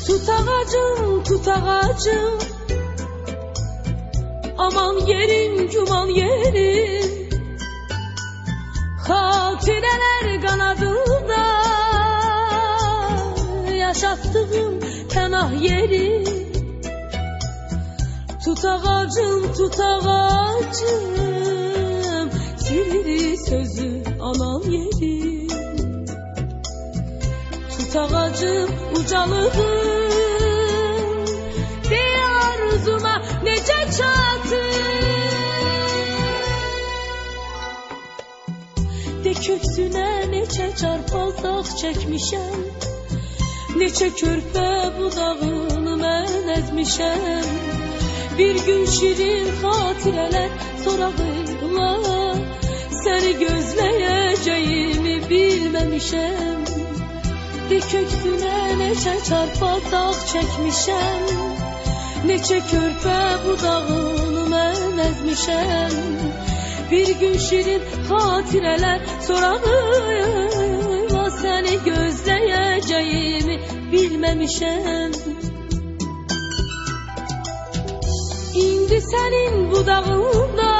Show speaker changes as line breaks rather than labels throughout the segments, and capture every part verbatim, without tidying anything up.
Tut ağacım, tut ağacım, aman yerim, güman yerim. Hatireler kanadında yaşattığım pənah yerim. Tut ağacım, tut ağacım, sirri sözü anan yerim. Tut ağacım, ucalığım, de arzuma necə çatır. De köksünə neçə çarpazaq çəkmişəm, neçə körpə budağını mən əzmişəm. Bir gün şirin xatirələr sorağıyla səni gözləyəcəyimi bilməmişəm. De köksünə neçə çarpazaq çəkmişəm, neçə körpə budağını mən əzmişəm. Bir gün şirin xatirələr sorağıyla səni gözləyəcəyimi bilməmişəm. İndi sənin budağında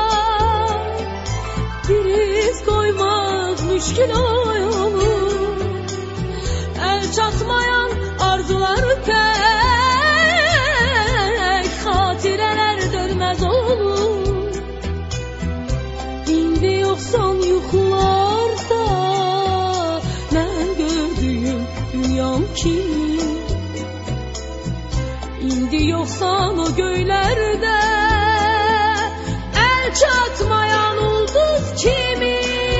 bir iz qoymaq müşkil olur. Əl çatmayan arzular pək, xatirələr dönməz olur. İndi yoxsan yuxularda mən gördüyüm dünyam kimi. İndi yoxsan o göylərdə əl çatmayan ulduz kimi.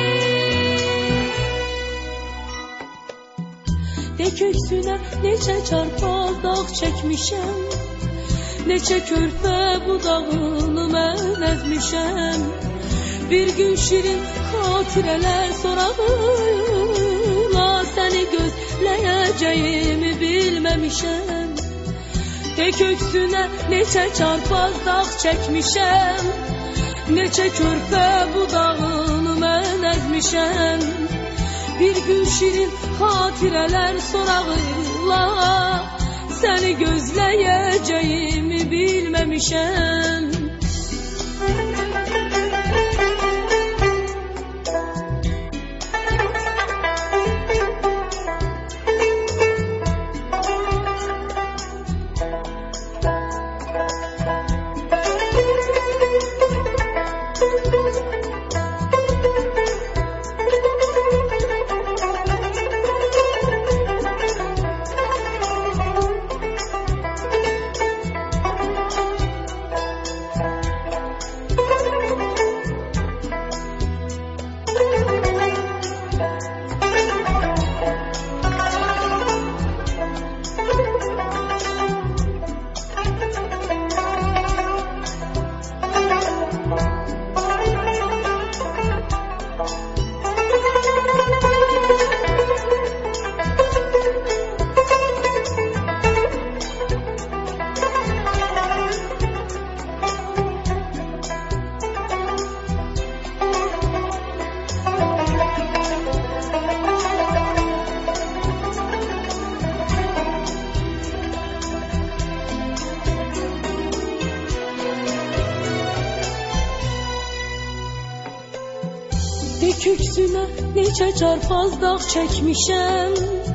De köksünə neçə çarpazaq çəkmişəm, neçə körpə budağını mən əzmişəm. Bir gün şirin xatirələr sorağıyla səni gözləyəcəyimi bilməmişəm. De köksünə neçə çarpazaq çəkmişəm, neçə körpə budağını mən əzmişəm. Bir gün şirin xatirələr sorağıyla səni gözləyəcəyimi bilməmişəm. De köksünə neçə çarpazaq çəkmişəm,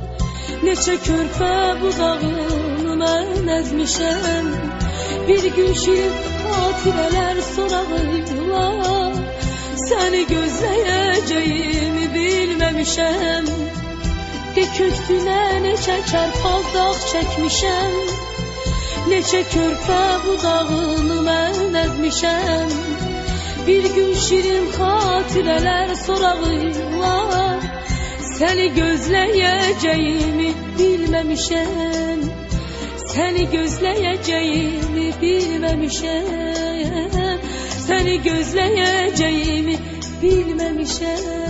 neçə körpə budağını mən əzmişəm. Bir gün şirin xatirələr sorağıyla səni gözləyəcəyimi bilməmişəm. De köksünə neçə çarpazaq çəkmişəm, neçə körpə budağını mən əzmişəm. Bir gün şirin xatirələr sorağıyla səni gözləyəcəyimi bilməmişəm. Səni gözləyəcəyimi bilməmişəm. Səni gözləyəcəyimi bilməmişəm.